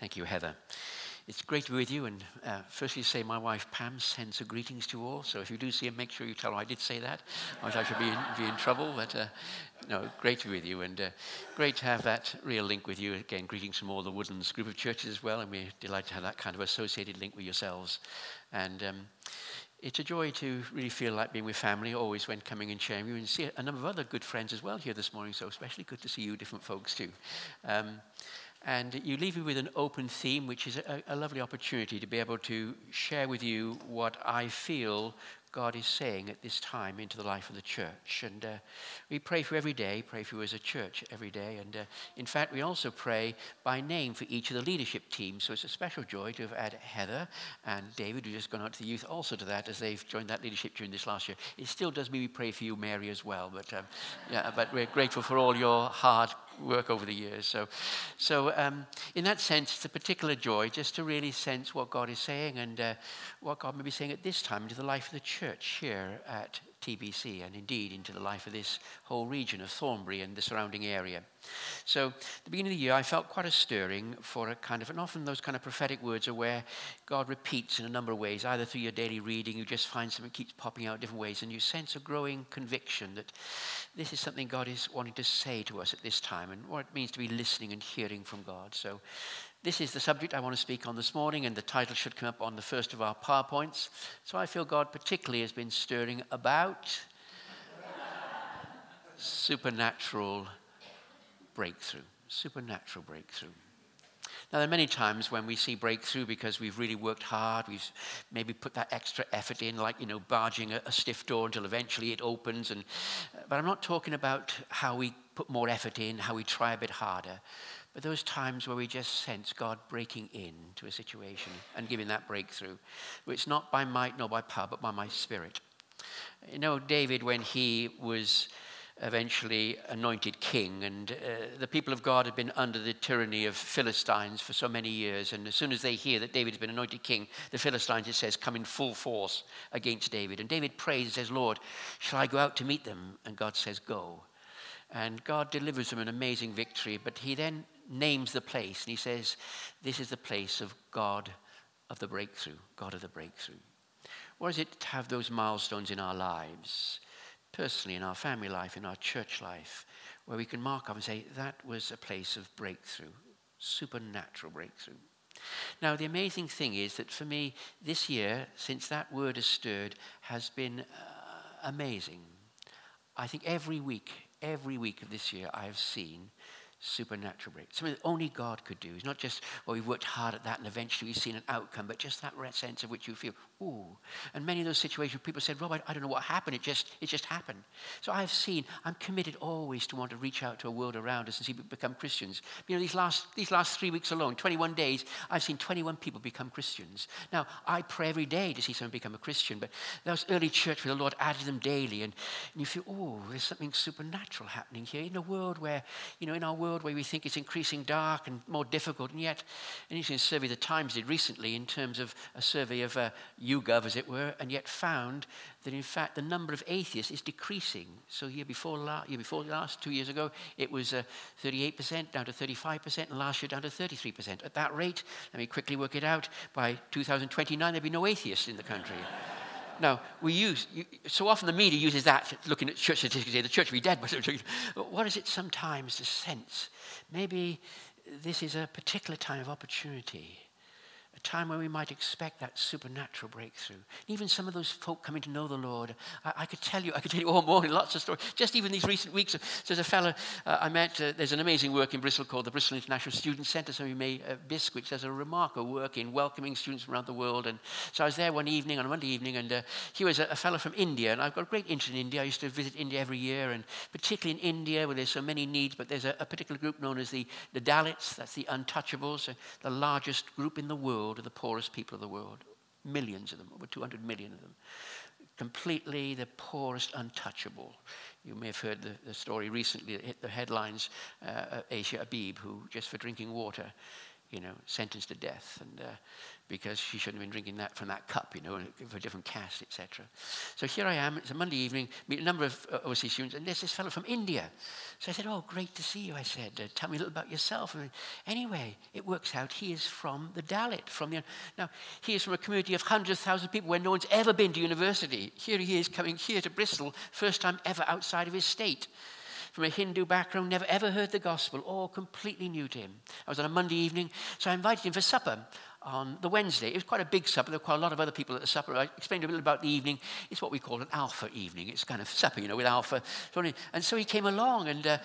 Thank you, Heather. It's great to be with you. And firstly, say my wife Pam sends her greetings to you all. So if you do see her, make sure you tell her I did say that. Otherwise, I should be in trouble. But no, great to be with you, and great to have that real link with you. Again, greetings from all the Woodlands group of churches as well, and we're delighted to have that kind of associated link with yourselves. And it's a joy to really feel like being with family, always when coming and sharing you, and see a number of other good friends as well here this morning. So especially good to see you, different folks too. And you leave me with an open theme, which is a lovely opportunity to be able to share with you what I feel God is saying at this time into the life of the church. And we pray for you every day, pray for you as a church every day. And in fact, we also pray by name for each of the leadership teams. So it's a special joy to have added Heather and David, who've just gone out to the youth, also to that as they've joined that leadership during this last year. It still does mean we pray for you, Mary, as well. But but we're grateful for all your hard work over the years. So in that sense, it's a particular joy just to really sense what God is saying and what God may be saying at this time into the life of the church here at TBC, and indeed into the life of this whole region of Thornbury and the surrounding area. So at the beginning of the year, I felt quite a stirring for a kind of, and often those kind of prophetic words are where God repeats in a number of ways, either through your daily reading, you just find something keeps popping out different ways, and you sense a growing conviction that this is something God is wanting to say to us at this time, and what it means to be listening and hearing from God. So this is the subject I want to speak on this morning, and the title should come up on the first of our PowerPoints. So I feel God particularly has been stirring about supernatural breakthrough. Supernatural breakthrough. Now, there are many times when we see breakthrough because we've really worked hard, we've maybe put that extra effort in, like, barging a stiff door until eventually it opens. But I'm not talking about how we put more effort in, how we try a bit harder. But those times where we just sense God breaking into a situation and giving that breakthrough. It's not by might nor by power, but by my spirit. David, when he was eventually anointed king, and the people of God had been under the tyranny of Philistines for so many years, and as soon as they hear that David has been anointed king, the Philistines, it says, come in full force against David. And David prays and says, Lord, shall I go out to meet them? And God says, go. And God delivers them an amazing victory, but he then names the place, and he says, this is the place of God of the breakthrough, God of the breakthrough. What is it to have those milestones in our lives, personally, in our family life, in our church life, where we can mark up and say, that was a place of breakthrough, supernatural breakthrough. Now, the amazing thing is that for me, this year, since that word has stirred, has been amazing. I think every week of this year, I have seen supernatural breakthrough. Something that only God could do. It's not just, we've worked hard at that and eventually we've seen an outcome, but just that sense of which you feel, ooh. And many of those situations, people said, Rob, I don't know what happened. It just happened. So I'm committed always to want to reach out to a world around us and see people become Christians. These last 3 weeks alone, 21 days, I've seen 21 people become Christians. Now, I pray every day to see someone become a Christian, but that was early church where the Lord added them daily, and you feel, there's something supernatural happening here in a world where, in our world where we think it's increasing dark and more difficult, and yet, an interesting survey the Times did recently in terms of a survey of YouGov, as it were, and yet found that in fact the number of atheists is decreasing. So year before last, 2 years ago, it was 38% down to 35%, and last year down to 33%. At that rate, let me quickly work it out, by 2029 there'll be no atheists in the country. Now, so often the media uses that, looking at church statistics, say the church will be dead. But what is it sometimes to sense? Maybe this is a particular time of opportunity, a time where we might expect that supernatural breakthrough. Even some of those folk coming to know the Lord, I could tell you all morning, lots of stories. Just even these recent weeks, there's a fellow I met, there's an amazing work in Bristol called the Bristol International Student Centre, so we may, BISC, which does a remarkable work in welcoming students from around the world. And so I was there on a Monday evening, and he was a fellow from India, and I've got a great interest in India. I used to visit India every year, and particularly in India where there's so many needs, but there's a particular group known as the Dalits, that's the untouchables, the largest group in the world of the poorest people of the world. Millions of them, over 200 million of them. Completely the poorest untouchable. You may have heard the story recently that hit the headlines, Asia Abib, who just for drinking water, sentenced to death, and because she shouldn't have been drinking that from that cup, of a different caste, etc. So here I am. It's a Monday evening. Meet a number of overseas students, and there's this fellow from India. So I said, "Oh, great to see you." I said, "Tell me a little about yourself." And anyway, it works out he is from the Dalit. Now, he is from a community of hundreds of thousands of people where no one's ever been to university. Here he is coming here to Bristol, first time ever outside of his state. From a Hindu background, never ever heard the gospel, all completely new to him. I was on a Monday evening, so I invited him for supper on the Wednesday. It was quite a big supper. There were quite a lot of other people at the supper. I explained a little about the evening. It's what we call an alpha evening. It's kind of supper, with alpha. And so he came along, and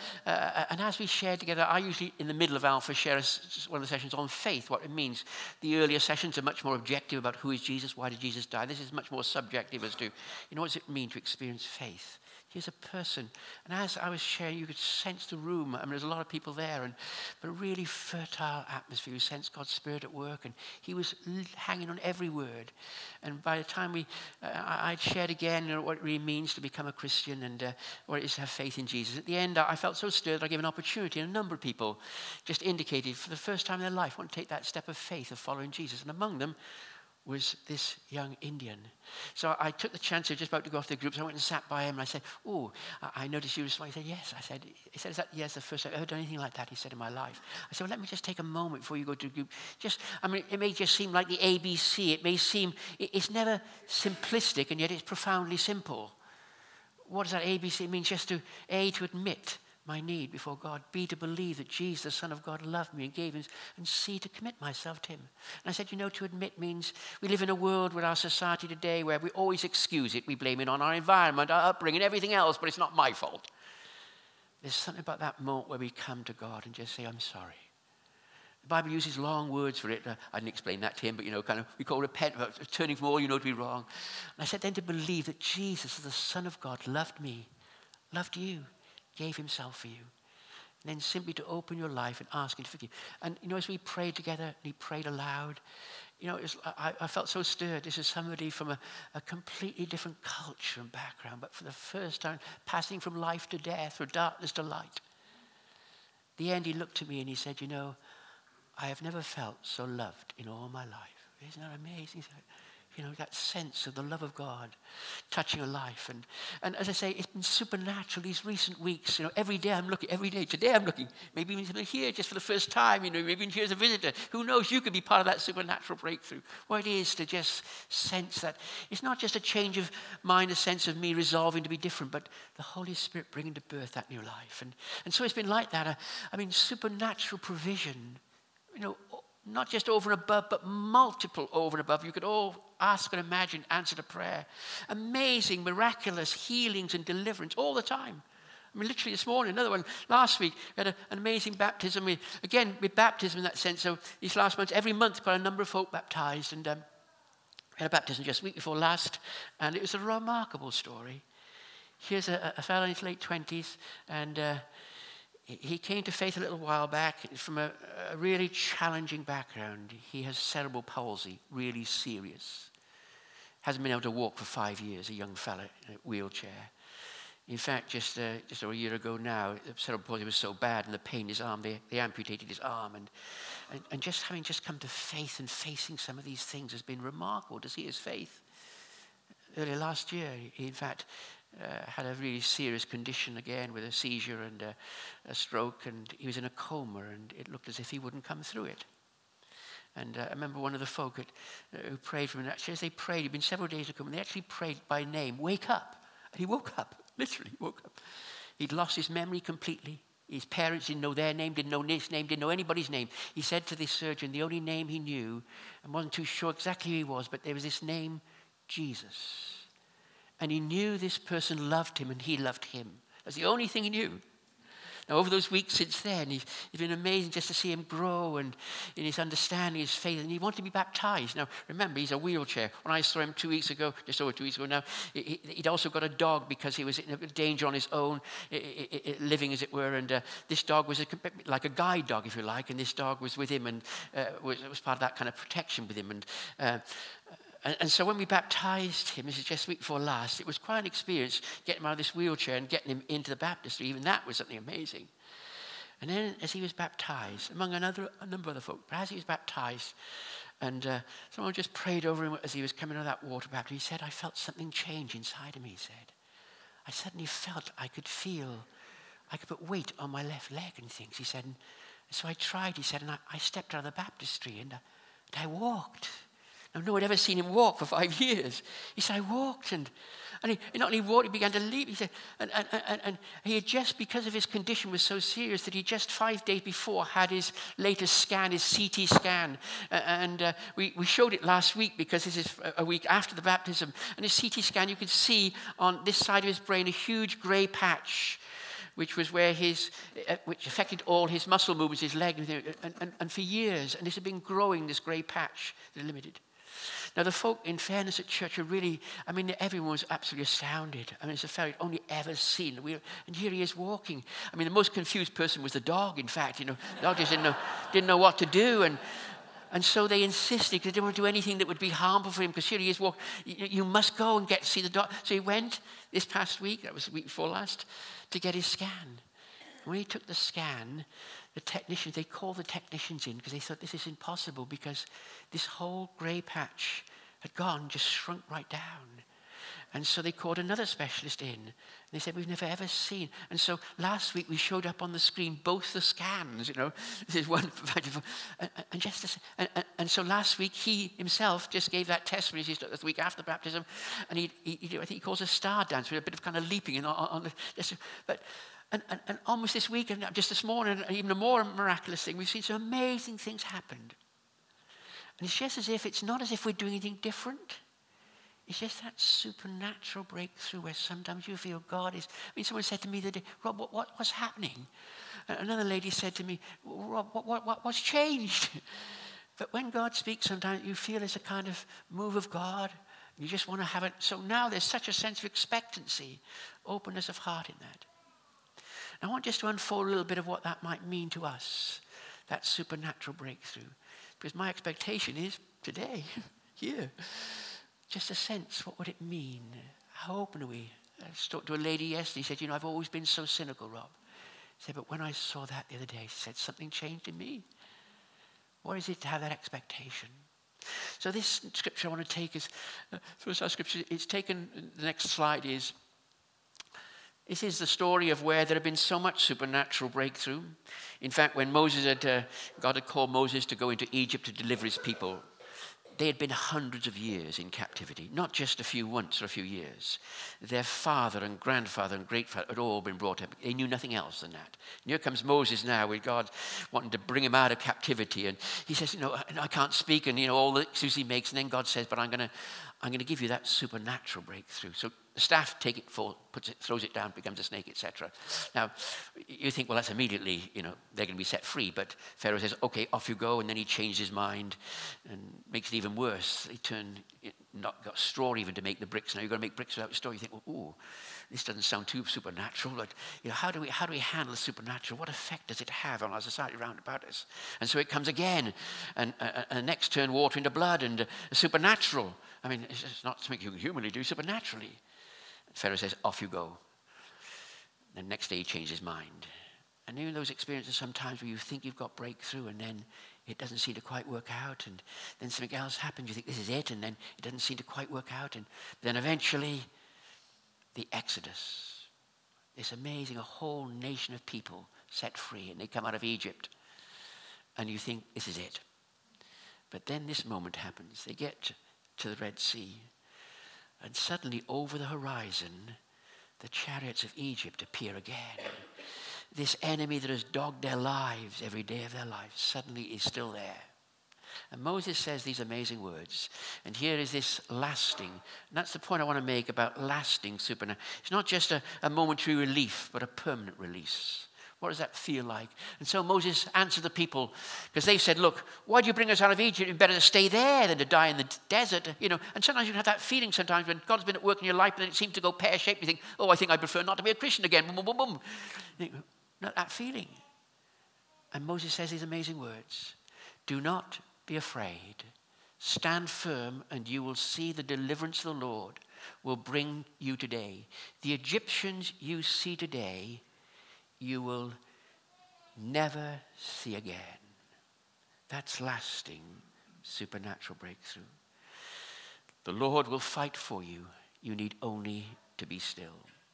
as we shared together, I usually, in the middle of alpha, share one of the sessions on faith, what it means. The earlier sessions are much more objective about who is Jesus, why did Jesus die. This is much more subjective as to, what does it mean to experience faith? Here's a person. And as I was sharing, you could sense the room. There's a lot of people there, but a really fertile atmosphere. You sense God's Spirit at work, and he was hanging on every word. And by the time I'd shared again what it really means to become a Christian and what it is to have faith in Jesus. At the end, I felt so stirred that I gave an opportunity, and a number of people just indicated for the first time in their life want to take that step of faith of following Jesus. And among them was this young Indian. So I took the chance, I was just about to go off the group, so I went and sat by him, and I said, "Oh, I noticed you were smiling." He said, "Yes." He said, "Is that, yes, the first time I've ever done anything like that," he said, "in my life." I said, "Well, let me just take a moment before you go to the group. It may just seem like the ABC. It may seem, it's never simplistic, and yet it's profoundly simple. What does that ABC mean? Just to admit my need before God, B, to believe that Jesus, the Son of God, loved me and gave him, and C, to commit myself to him." And I said, to admit means we live in a world with our society today where we always excuse it. We blame it on our environment, our upbringing, everything else, but it's not my fault. There's something about that moment where we come to God and just say, "I'm sorry." The Bible uses long words for it. I didn't explain that to him, but, we call repent, turning from all you know to be wrong. And I said then to believe that Jesus, the Son of God, loved me, loved you, gave himself for you. And then simply to open your life and ask him to forgive. And, as we prayed together, and he prayed aloud, I felt so stirred. This is somebody from a completely different culture and background, but for the first time, passing from life to death, from darkness to light. At the end, he looked at me and he said, "I have never felt so loved in all my life." Isn't that amazing? That sense of the love of God touching a life. And as I say, it's been supernatural these recent weeks. Every day I'm looking, today I'm looking, maybe even here just for the first time, maybe even here as a visitor. Who knows, you could be part of that supernatural breakthrough. What it is to just sense that it's not just a change of mind, a sense of me resolving to be different, but the Holy Spirit bringing to birth that new life. And so it's been like that. Supernatural provision, not just over and above, but multiple over and above. You could all ask and imagine, answer to prayer. Amazing, miraculous healings and deliverance all the time. Literally this morning, another one. Last week, we had an amazing baptism. With baptism in that sense, so these last months, every month, got a number of folk baptized. And we had a baptism just a week before last, and it was a remarkable story. Here's a fellow in his late 20s, and he came to faith a little while back from a really challenging background. He has cerebral palsy, really serious. Hasn't been able to walk for 5 years, a young fella in a wheelchair. In fact, just over a year ago now, the cerebral palsy was so bad and the pain in his arm, they amputated his arm. And just having just come to faith and facing some of these things has been remarkable to see his faith. Earlier last year, he in fact had a really serious condition again with a seizure and a stroke, and he was in a coma, and it looked as if he wouldn't come through it. And I remember one of the folk who prayed for him, and actually as they prayed, he'd been several days to come, and they actually prayed by name, "Wake up." And he woke up, literally woke up. He'd lost his memory completely. His parents didn't know their name, didn't know his name, didn't know anybody's name. He said to this surgeon, the only name he knew, and wasn't too sure exactly who he was, but there was this name, Jesus. And he knew this person loved him and he loved him. That's the only thing he knew. Now, over those weeks since then, it's been amazing just to see him grow and in his understanding, his faith, and he wanted to be baptized. Now, remember, he's a wheelchair. When I saw him 2 weeks ago, just over 2 weeks ago now, he'd also got a dog because he was in danger on his own, living, as it were, and this dog was like a guide dog, if you like, and this dog was with him and was part of that kind of protection with him. And so when we baptized him, this is just the week before last, it was quite an experience getting him out of this wheelchair and getting him into the baptistry. Even that was something amazing. And then as he was baptized, among a number of other folk, but as he was baptized, and someone just prayed over him as he was coming out of that water baptism, he said, I felt something change inside of me, he said. I suddenly felt I could put weight on my left leg and things, he said. And so I tried, he said, and I stepped out of the baptistry and I walked. Now, no one had ever seen him walk for 5 years. He said, I walked, and he not only walked, he began to leap. He said, and he had just, because of his condition was so serious, that he just 5 days before had his latest scan, his CT scan. We showed it last week because this is a week after the baptism. And his CT scan, you could see on this side of his brain a huge grey patch, which was where which affected all his muscle movements, his leg, and for years. And this had been growing, this grey patch, limited. Now, the folk, in fairness, at church are really, everyone was absolutely astounded. It's a fellow he'd only ever seen. And here he is walking. The most confused person was the dog, in fact. The dog just didn't know what to do. And so they insisted, because they didn't want to do anything that would be harmful for him, because here he is walking. You must go and get to see the dog. So he went this past week, that was the week before last, to get his scan. When he took the scan, they called the technicians in because they thought this is impossible because this whole grey patch had just shrunk right down. And so they called another specialist in. And they said, we've never ever seen. And so last week we showed up on the screen both the scans, This is one. And so last week he himself just gave that testimony the week after the baptism. And I think he calls a star dance with a bit of kind of leaping And almost this week, and just this morning, and even a more miraculous thing, we've seen some amazing things happen. And it's just as if, it's not as if we're doing anything different. It's just that supernatural breakthrough where sometimes you feel God is... someone said to me the other day, Rob, what's happening? Another lady said to me, Rob, what's changed? But when God speaks, sometimes you feel it's a kind of move of God. You just want to have it. So now there's such a sense of expectancy, openness of heart in that. I want just to unfold a little bit of what that might mean to us, that supernatural breakthrough. Because my expectation is today, here, just a sense, what would it mean? How open are we? I talked to a lady yesterday, she said, I've always been so cynical, Rob. She said, but when I saw that the other day, she said, something changed in me. What is it to have that expectation? So this scripture I want to take is, first our scripture, it's taken, the next slide is, this is the story of where there had been so much supernatural breakthrough. In fact, when God had called Moses to go into Egypt to deliver his people, they had been hundreds of years in captivity, not just a few months or a few years. Their father and grandfather and great-father had all been brought up. They knew nothing else than that. And here comes Moses now with God wanting to bring him out of captivity. And he says, I can't speak, and all the excuses he makes. And then God says, but I'm going to give you that supernatural breakthrough. So the staff take it full, throws it down, becomes a snake, etc. Now, you think, well, that's immediately, they're going to be set free. But Pharaoh says, okay, off you go. And then he changed his mind and makes it even worse. He got straw even to make the bricks. Now you've got to make bricks without straw. You think, well, ooh, this doesn't sound too supernatural. But how do we handle the supernatural? What effect does it have on our society around about us? And so it comes again. And next turn water into blood and supernatural. It's not something you can humanly do, supernaturally. Pharaoh says, off you go. And the next day he changes his mind. And even those experiences sometimes where you think you've got breakthrough and then it doesn't seem to quite work out, and then something else happens, you think this is it, and then it doesn't seem to quite work out, and then eventually the Exodus, this amazing, a whole nation of people set free, and they come out of Egypt, and you think this is it. But then this moment happens. They get to the Red Sea, and suddenly over the horizon, the chariots of Egypt appear again. This enemy that has dogged their lives every day of their lives suddenly is still there. And Moses says these amazing words. And here is this lasting, and that's the point I want to make about lasting supernatural. It's not just a momentary relief, but a permanent release. What does that feel like? And so Moses answered the people, because they said, look, why do you bring us out of Egypt? It's better to stay there than to die in the desert. And sometimes you have that feeling sometimes when God's been at work in your life and it seems to go pear-shaped. You think, I think I prefer not to be a Christian again. Boom, boom, boom, boom. You think, not that feeling. And Moses says these amazing words. Do not be afraid. Stand firm and you will see the deliverance the Lord will bring you today. The Egyptians you see today, you will never see again. That's lasting supernatural breakthrough. The Lord will fight for you. You need only to be still.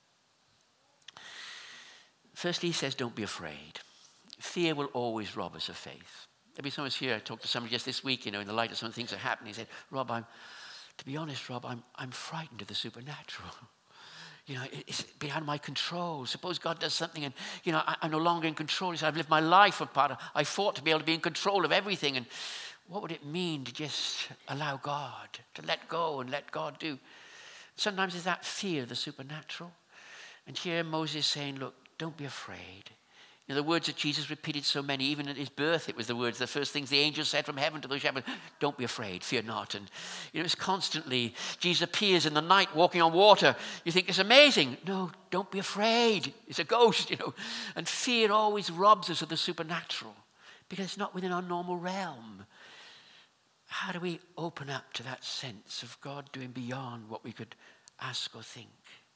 Firstly, he says, don't be afraid. Fear will always rob us of faith. Maybe someone's here. I talked to somebody just this week, in the light of some things that happened. He said, Rob, to be honest, Rob, I'm frightened of the supernatural. It's beyond my control. Suppose God does something and, I'm no longer in control. He said, I've lived my life apart. I fought to be able to be in control of everything. And what would it mean to just allow God, to let go and let God do? Sometimes there's that fear of the supernatural. And here Moses is saying, look, don't be afraid. The words that Jesus repeated so many, even at his birth, it was the words, the first things the angels said from heaven to those shepherds, don't be afraid, fear not. And, it's constantly, Jesus appears in the night walking on water. You think it's amazing. No, don't be afraid. It's a ghost, And fear always robs us of the supernatural because it's not within our normal realm. How do we open up to that sense of God doing beyond what we could ask or think?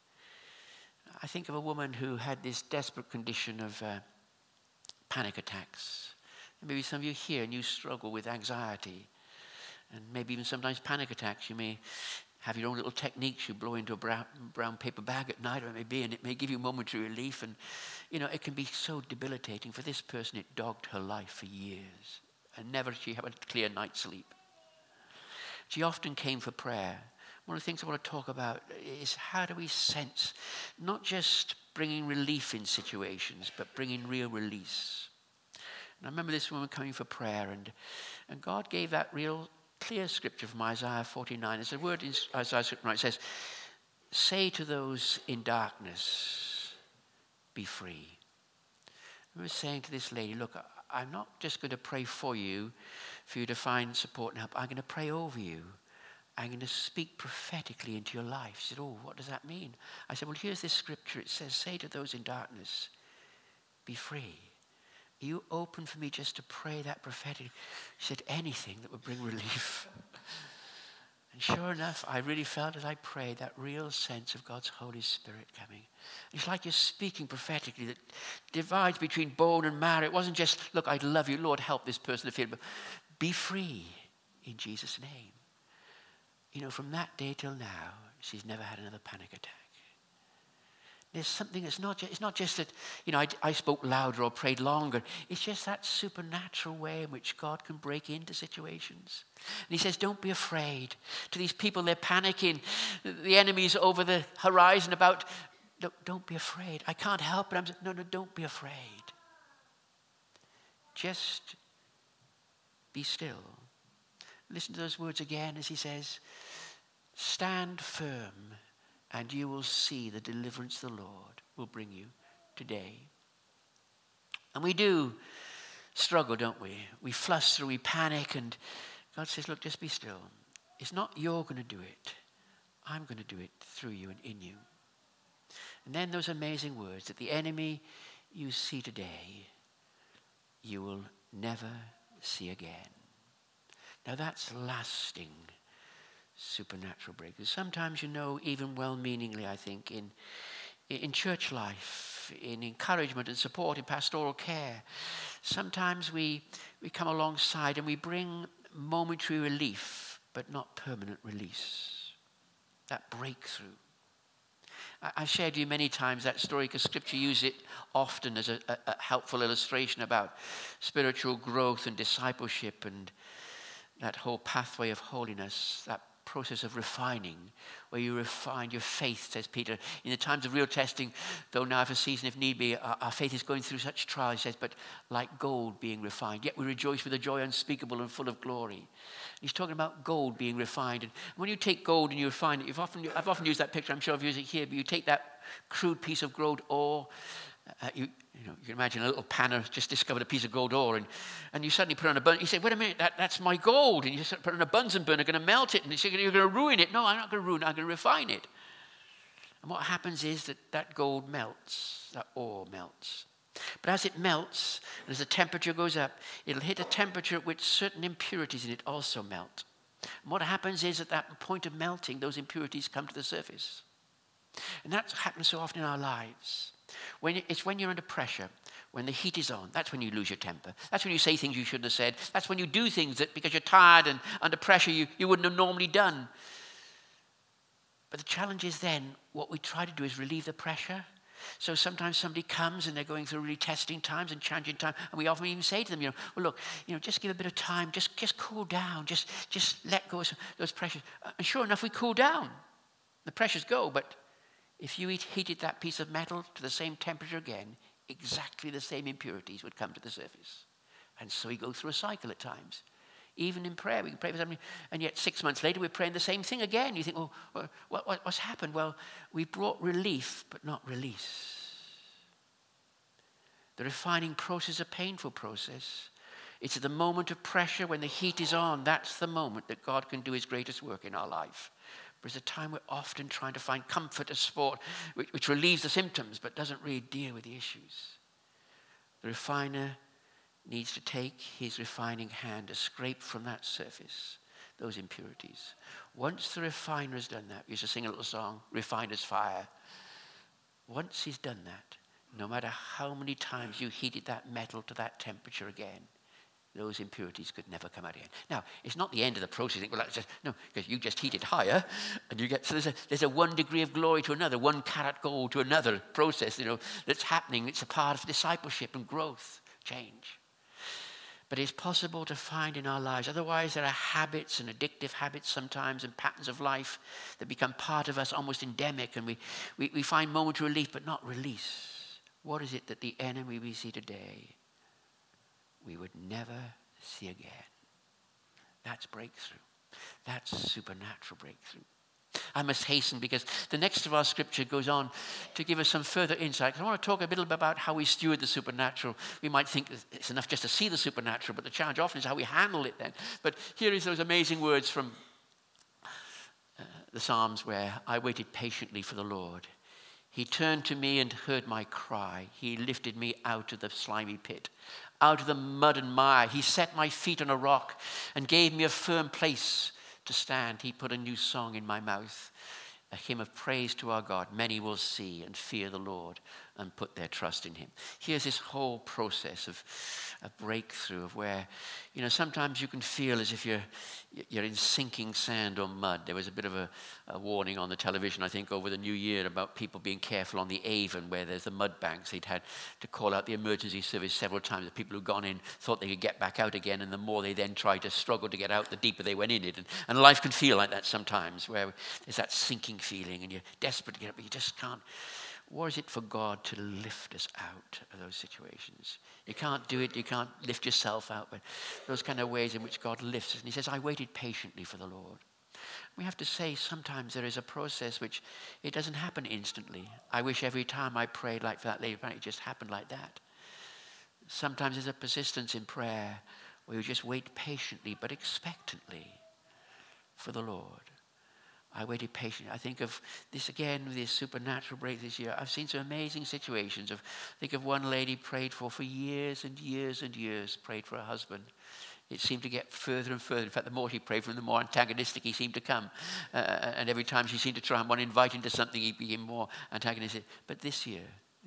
I think of a woman who had this desperate condition of panic attacks. Maybe some of you here and you struggle with anxiety and maybe even sometimes panic attacks. You may have your own little techniques you blow into a brown paper bag at night, or it may be, and it may give you momentary relief. And, it can be so debilitating. For this person, it dogged her life for years. And never she had a clear night's sleep. She often came for prayer. One of the things I want to talk about is how do we sense not just bringing relief in situations, but bringing real release. And I remember this woman coming for prayer, and God gave that real clear scripture from Isaiah 49. It's a word in Isaiah 49. It says, say to those in darkness, be free. I remember saying to this lady, look, I'm not just going to pray for you to find support and help. I'm going to pray over you. I'm going to speak prophetically into your life. She said, oh, what does that mean? I said, well, here's this scripture. It says, say to those in darkness, be free. Are you open for me just to pray that prophetically? She said, anything that would bring relief. And sure enough, I really felt as I prayed that real sense of God's Holy Spirit coming. It's like you're speaking prophetically that divides between bone and marrow. It wasn't just, look, I love you, Lord, help this person to feel, but be free in Jesus' name. From that day till now, she's never had another panic attack. There's something that's it's not just that, I spoke louder or prayed longer. It's just that supernatural way in which God can break into situations. And he says, don't be afraid. To these people, they're panicking. The enemy's over the horizon about, don't be afraid. I can't help it. No, don't be afraid. Just be still. Listen to those words again as he says, stand firm and you will see the deliverance the Lord will bring you today. And we do struggle, don't we? We fluster, we panic, and God says, look, just be still. It's not you're going to do it. I'm going to do it through you and in you. And then those amazing words that the enemy you see today, you will never see again. Now that's lasting supernatural breakthrough. Sometimes, even well-meaningly, I think, in church life, in encouragement and support, in pastoral care, sometimes we come alongside and we bring momentary relief, but not permanent release. That breakthrough. I've shared with you many times that story because Scripture uses it often as a helpful illustration about spiritual growth and discipleship and that whole pathway of holiness, that process of refining, where you refine your faith, says Peter. In the times of real testing, though now for a season if need be, our faith is going through such trials, he says, but like gold being refined. Yet we rejoice with a joy unspeakable and full of glory. He's talking about gold being refined. And when you take gold and you refine it, I've often used that picture, I'm sure I've used it here, but you take that crude piece of gold ore, you can imagine a little panner just discovered a piece of gold ore, and you suddenly put it on a Bunsen. You say, wait a minute, that's my gold. And you put it on a Bunsen burner, going to melt it. And you say, you're going to ruin it. No, I'm not going to ruin it. I'm going to refine it. And what happens is that gold melts, that ore melts. But as it melts, and as the temperature goes up, it'll hit a temperature at which certain impurities in it also melt. And what happens is at that point of melting, those impurities come to the surface. And that happens so often in our lives. When you're under pressure, When the heat is on, that's when you lose your temper. That's when you say things you shouldn't have said. That's when you do things that because you're tired and under pressure you wouldn't have normally done. But the challenge is then, what we try to do is relieve the pressure. So sometimes somebody comes and they're going through really testing times and challenging times, and we often even say to them, well, look, just give a bit of time, just cool down, just let go of those pressures. And sure enough, we cool down. The pressures go, but if you heated that piece of metal to the same temperature again, exactly the same impurities would come to the surface. And so we go through a cycle at times. Even in prayer, we can pray for something, and yet 6 months later, we're praying the same thing again. You think, what's happened? Well, we brought relief, but not release. The refining process is a painful process. It's at the moment of pressure when the heat is on. That's the moment that God can do his greatest work in our life. But it's a time we're often trying to find comfort, a sport, which relieves the symptoms, but doesn't really deal with the issues. The refiner needs to take his refining hand to scrape from that surface those impurities. Once the refiner has done that, we used to sing a little song, Refiner's Fire. Once he's done that, no matter how many times you heated that metal to that temperature again, those impurities could never come out again. Now, it's not the end of the process. No, because you just heat it higher, and you get, so there's a 1 degree of glory to another, 1 carat gold to another process, that's happening. It's a part of discipleship and growth, change. But it's possible to find in our lives. Otherwise, there are habits and addictive habits sometimes and patterns of life that become part of us, almost endemic, and we find momentary relief but not release. What is it that the enemy we see today we would never see again? That's breakthrough. That's supernatural breakthrough. I must hasten because the next of our scripture goes on to give us some further insight. I want to talk a little bit about how we steward the supernatural. We might think it's enough just to see the supernatural, but the challenge often is how we handle it then. But here is those amazing words from the Psalms where I waited patiently for the Lord. He turned to me and heard my cry. He lifted me out of the slimy pit, out of the mud and mire. He set my feet on a rock and gave me a firm place to stand. He put a new song in my mouth, a hymn of praise to our God. Many will see and fear the Lord and put their trust in him. Here's this whole process of a breakthrough of where, sometimes you can feel as if you're in sinking sand or mud. There was a bit of a warning on the television, I think, over the New Year about people being careful on the Avon where there's the mud banks. They'd had to call out the emergency service several times. The people who'd gone in thought they could get back out again, and the more they then tried to struggle to get out, the deeper they went in it. And life can feel like that sometimes, where there's that sinking feeling and you're desperate to get up, but you just can't. What is it for God to lift us out of those situations? You can't do it. You can't lift yourself out. But those kind of ways in which God lifts us. And he says, I waited patiently for the Lord. We have to say sometimes there is a process which it doesn't happen instantly. I wish every time I prayed like that lady, it just happened like that. Sometimes there's a persistence in prayer where you just wait patiently but expectantly for the Lord. I waited patiently. I think of this again, with this supernatural break this year. I've seen some amazing situations. Think of one lady prayed for years and years and years, prayed for her husband. It seemed to get further and further. In fact, the more she prayed for him, the more antagonistic he seemed to come. And every time she seemed to try and want to invite him to something, he became more antagonistic. But this year.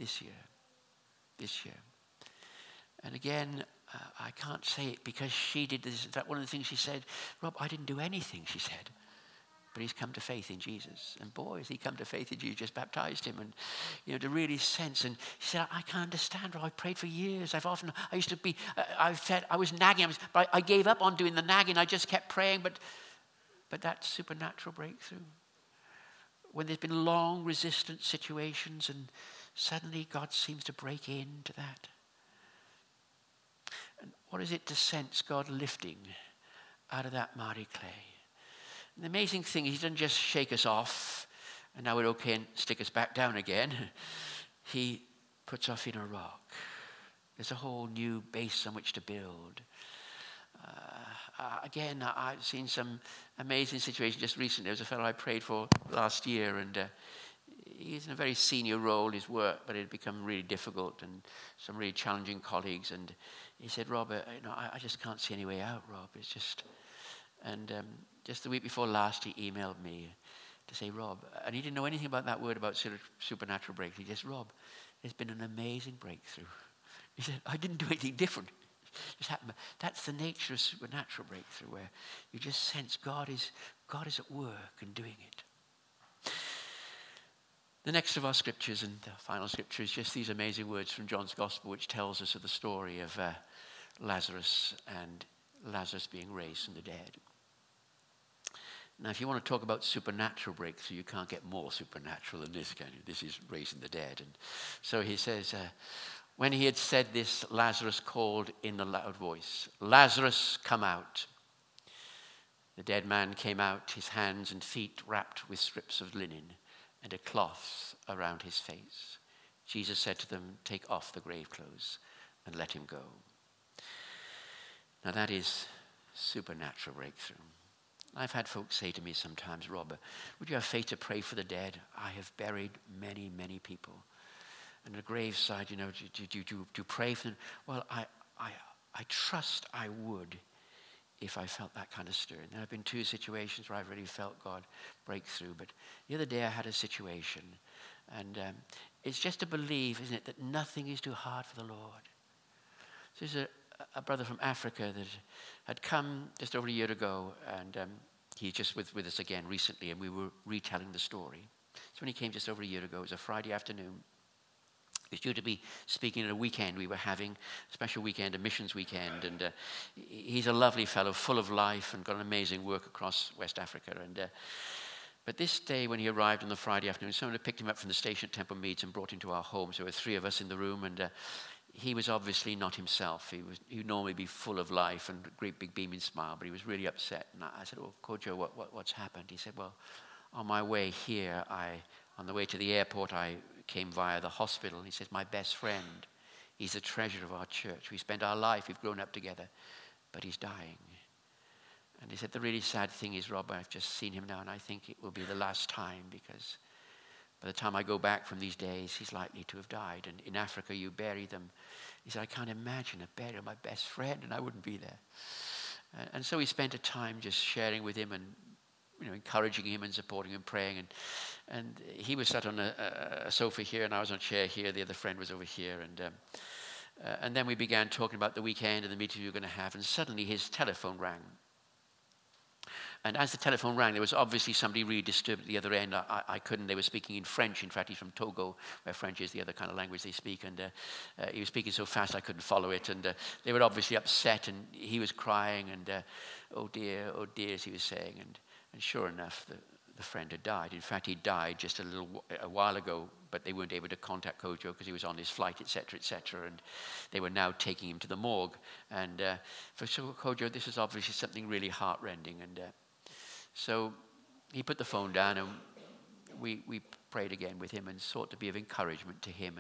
And again, I can't say it because she did this. In fact, one of the things she said, Rob, I didn't do anything, she said. But he's come to faith in Jesus. And boy, has he come to faith in Jesus, just baptized him. And, to really sense. And he said, I can't understand. I prayed for years. I was nagging. But I gave up on doing the nagging. I just kept praying. But that supernatural breakthrough. When there's been long resistant situations and suddenly God seems to break into that. And what is it to sense God lifting out of that miry clay? And the amazing thing is he doesn't just shake us off and now we're okay and stick us back down again. He puts us in a rock. There's a whole new base on which to build. Again, I've seen some amazing situations just recently. There was a fellow I prayed for last year, and he's in a very senior role in his work, but it had become really difficult and some really challenging colleagues. And he said, Rob, I just can't see any way out, Rob. It's just... And just the week before last, he emailed me to say, Rob, and he didn't know anything about that word about supernatural breakthrough. He says, Rob, there's been an amazing breakthrough. He said, I didn't do anything different. It just happened. That's the nature of supernatural breakthrough, where you just sense God is at work and doing it. The next of our scriptures, and the final scripture, is just these amazing words from John's Gospel, which tells us of the story of Lazarus and Lazarus being raised from the dead. Now, if you want to talk about supernatural breakthrough, you can't get more supernatural than this, can you? This is raising the dead. And so he says, when he had said this, Lazarus called in a loud voice, Lazarus, come out. The dead man came out, his hands and feet wrapped with strips of linen and a cloth around his face. Jesus said to them, take off the grave clothes and let him go. Now that is supernatural breakthrough. I've had folks say to me sometimes, Robert, would you have faith to pray for the dead? I have buried many, many people. And the graveside, do you pray for them? Well, I trust I would if I felt that kind of stirring. There have been 2 situations where I've really felt God break through. But the other day I had a situation. And it's just to believe, isn't it, that nothing is too hard for the Lord. There's a brother from Africa that had come just over a year ago. And he's just with us again recently. And we were retelling the story. So when he came just over a year ago, it was a Friday afternoon. He was due to be speaking at a weekend we were having, a special weekend, a missions weekend. And he's a lovely fellow, full of life, and got an amazing work across West Africa. But this day when he arrived on the Friday afternoon, someone had picked him up from the station at Temple Meads and brought him to our home. So there were 3 of us in the room, and he was obviously not himself. He would normally be full of life and a great big beaming smile, but he was really upset. And I said, oh, Kojo, what's happened? He said, well, on my way here, on the way to the airport, I came via the hospital. He says, my best friend, he's the treasure of our church. We spent our life, we've grown up together, but he's dying. And he said, the really sad thing is, Rob, I've just seen him now, and I think it will be the last time, because by the time I go back from these days, he's likely to have died. And in Africa, you bury them. He said, I can't imagine a burial of my best friend, and I wouldn't be there. And so we spent a time just sharing with him and encouraging him and supporting him, praying. And he was sat on a sofa here, and I was on a chair here. The other friend was over here. And then we began talking about the weekend and the meeting we were going to have. And suddenly his telephone rang. And as the telephone rang, there was obviously somebody really disturbed at the other end. I couldn't. They were speaking in French. In fact, he's from Togo, where French is the other kind of language they speak. And he was speaking so fast I couldn't follow it. And they were obviously upset, and he was crying. And oh dear, as he was saying. And sure enough, the friend had died. In fact, he died just a while ago, but they weren't able to contact Kojo because he was on his flight, etc., etc. And they were now taking him to the morgue. And for Kojo, this was obviously something really heartrending. And so he put the phone down, and we prayed again with him and sought to be of encouragement to him.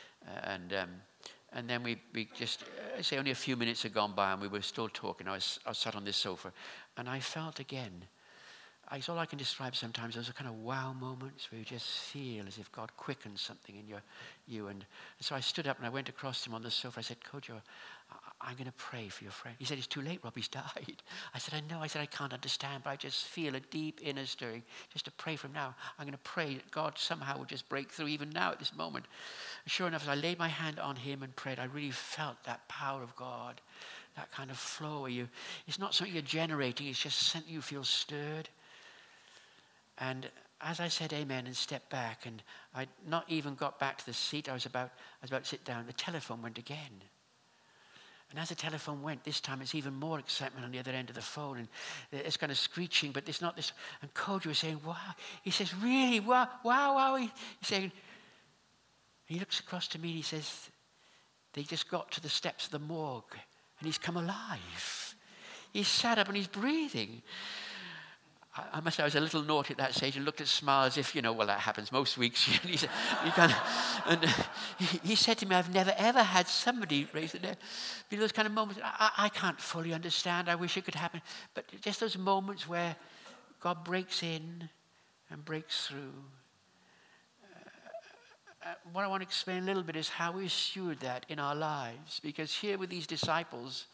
And then we just, say only a few minutes had gone by, and we were still talking. I was sat on this sofa, and I felt again, it's all I can describe sometimes. Those are kind of wow moments where you just feel as if God quickens something in you. And so I stood up and I went across to him on the sofa. I said, Kojo, I'm going to pray for your friend. He said, it's too late, Rob, he's died. I said, I know. I said, I can't understand, but I just feel a deep inner stirring just to pray for him now. I'm going to pray that God somehow will just break through even now at this moment. And sure enough, as I laid my hand on him and prayed, I really felt that power of God, that kind of flow where it's not something you're generating, it's just something you feel stirred. And as I said amen and stepped back, and I'd not even got back to the seat, I was about to sit down, the telephone went again. And as the telephone went, this time it's even more excitement on the other end of the phone, and it's kind of screeching, but it's not this. And Kojo was saying, wow. He says, really? Wow. He's saying, he looks across to me and he says, they just got to the steps of the morgue, and he's come alive. He's sat up and he's breathing. I must say I was a little naughty at that stage and looked at Smile as if, well, that happens most weeks. He said to me, I've never, ever had somebody raise the dead. Those kind of moments, I can't fully understand. I wish it could happen. But just those moments where God breaks in and breaks through. What I want to explain a little bit is how we steward that in our lives. Because here with these disciples,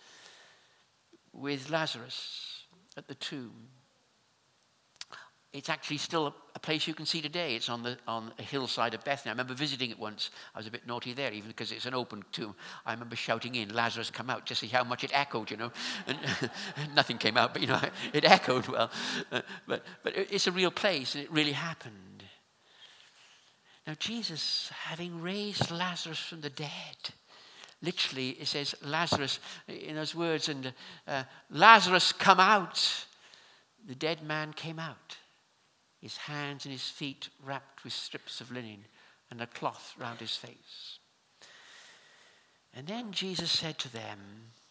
with Lazarus at the tomb, it's actually still a place you can see today. It's on a hillside of Bethany. I remember visiting it once. I was a bit naughty there, even because it's an open tomb. I remember shouting in, "Lazarus, come out," just to see how much it echoed, And nothing came out, but, it echoed well. But it's a real place, and it really happened. Now, Jesus, having raised Lazarus from the dead, literally, it says, Lazarus, in those words, and Lazarus, come out. The dead man came out, his hands and his feet wrapped with strips of linen and a cloth round his face. And then Jesus said to them,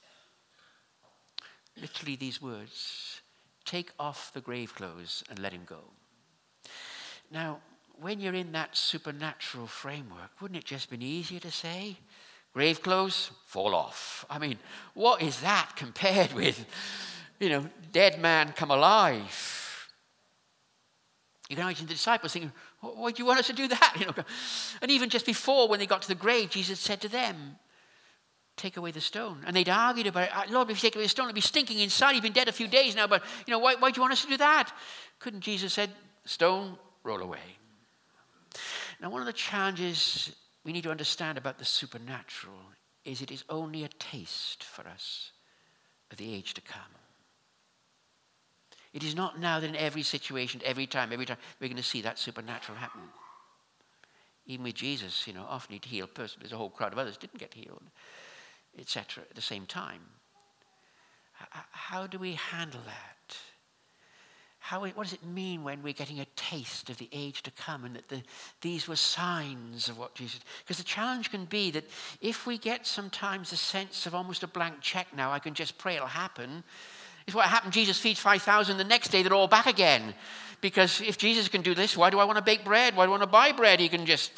literally these words, "Take off the grave clothes and let him go." Now, when you're in that supernatural framework, wouldn't it just been easier to say, grave clothes, fall off? I mean, what is that compared with, dead man come alive? You can imagine the disciples thinking, why do you want us to do that? And even just before, when they got to the grave, Jesus said to them, take away the stone. And they'd argued about it. Lord, if you take away the stone, it'll be stinking inside. You've been dead a few days now, but why do you want us to do that? Couldn't Jesus said, stone, roll away. Now, one of the challenges we need to understand about the supernatural is it is only a taste for us of the age to come. It is not now that in every situation, every time, we're going to see that supernatural happen. Even with Jesus, often he'd heal a person. There's a whole crowd of others didn't get healed, etc. at the same time. How do we handle that? What does it mean when we're getting a taste of the age to come, and that these were signs of what Jesus... Because the challenge can be that if we get sometimes a sense of almost a blank check now, I can just pray it'll happen. It's what happened. Jesus feeds 5,000. The next day, they're all back again. Because if Jesus can do this, why do I want to bake bread? Why do I want to buy bread? He can just,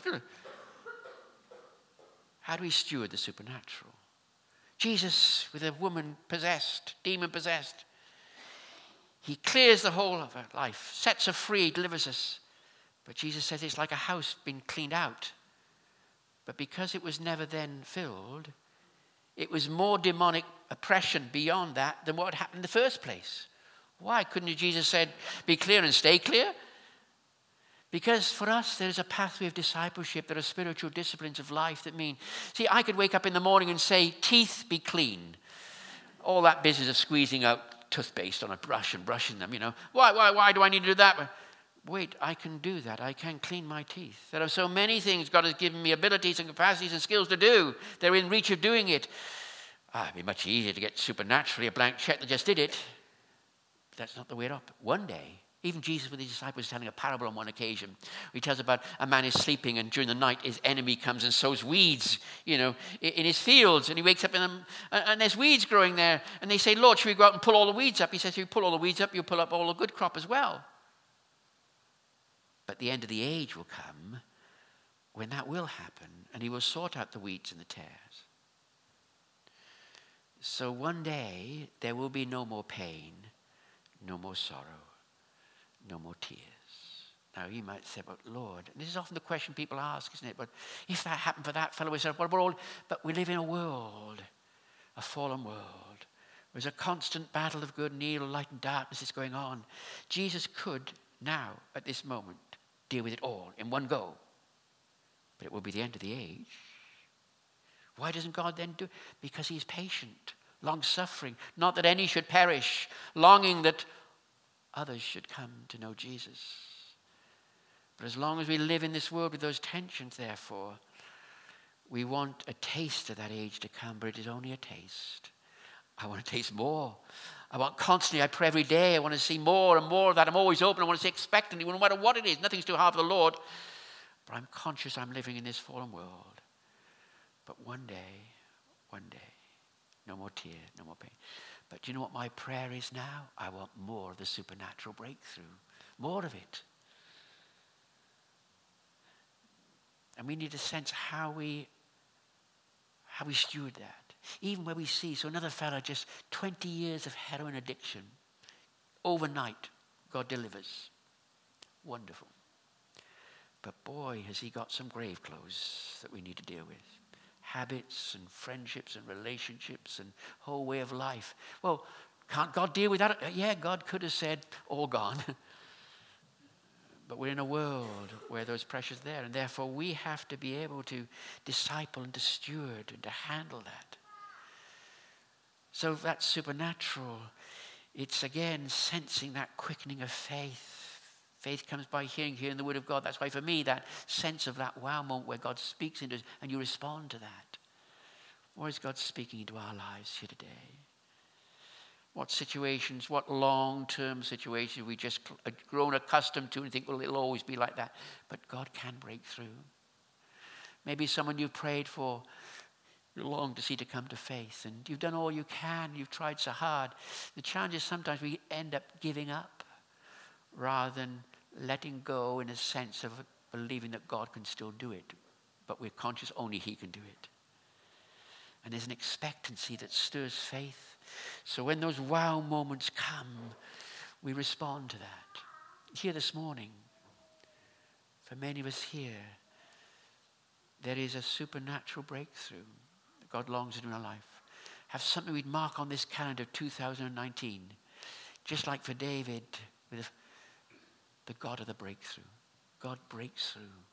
How do we steward the supernatural? Jesus, with a woman possessed, demon possessed, he clears the whole of her life, sets her free, delivers us. But Jesus says it's like a house being cleaned out. But because it was never then filled, it was more demonic oppression beyond that than what had happened in the first place. Why couldn't Jesus said, be clear and stay clear? Because for us, there's a pathway of discipleship. There are spiritual disciplines of life that mean, see, I could wake up in the morning and say, teeth be clean. All that business of squeezing out toothpaste on a brush and brushing them, Why do I need to do that? Wait, I can do that. I can clean my teeth. There are so many things God has given me abilities and capacities and skills to do. They're in reach of doing it. It'd be much easier to get supernaturally a blank check that just did it. But that's not the way up. One day, even Jesus with his disciples is telling a parable on one occasion. He tells about a man is sleeping, and during the night his enemy comes and sows weeds, in his fields. And he wakes up and there's weeds growing there. And they say, Lord, should we go out and pull all the weeds up? He says, if you pull all the weeds up, you'll pull up all the good crop as well. But the end of the age will come when that will happen, and he will sort out the weeds and the tares. So one day, there will be no more pain, no more sorrow, no more tears. Now, you might say, but Lord, and this is often the question people ask, isn't it? But if that happened for that fellow, we say, but we live in a world, a fallen world. There's a constant battle of good and evil, light and darkness is going on. Jesus could now, at this moment, deal with it all in one go. But it will be the end of the age. Why doesn't God then do it? Because he's patient, long-suffering, not that any should perish, longing that others should come to know Jesus. But as long as we live in this world with those tensions, therefore, we want a taste of that age to come, but it is only a taste. I want to taste more. I want constantly, I pray every day, I want to see more and more of that. I'm always open, I want to see expectantly, no matter what it is. Nothing's too hard for the Lord. But I'm conscious I'm living in this fallen world. But one day, no more tear, no more pain. But do you know what my prayer is now? I want more of the supernatural breakthrough. More of it. And we need to sense how we steward that. Even where we see, so another fella, just 20 years of heroin addiction. Overnight, God delivers. Wonderful. But boy, has he got some grave clothes that we need to deal with. Habits and friendships and relationships and whole way of life. Well, can't God deal with that? Yeah, God could have said, all gone. But we're in a world where those pressures are there, and therefore we have to be able to disciple and to steward and to handle that. So that's supernatural. It's again sensing that quickening of faith. Faith comes by hearing the word of God. That's why for me that sense of that wow moment where God speaks into us and you respond to that. Or is God speaking into our lives here today? What situations, what long-term situations we just grown accustomed to and think, well, it'll always be like that. But God can break through. Maybe someone you've prayed for, you long to see to come to faith, and you've done all you can, you've tried so hard. The challenge is sometimes we end up giving up rather than letting go in a sense of believing that God can still do it. But we're conscious only he can do it. And there's an expectancy that stirs faith. So when those wow moments come, we respond to that. Here this morning, for many of us here, there is a supernatural breakthrough that God longs to do in our life. Have something we'd mark on this calendar of 2019. Just like for David, with the God of the breakthrough. God breaks through.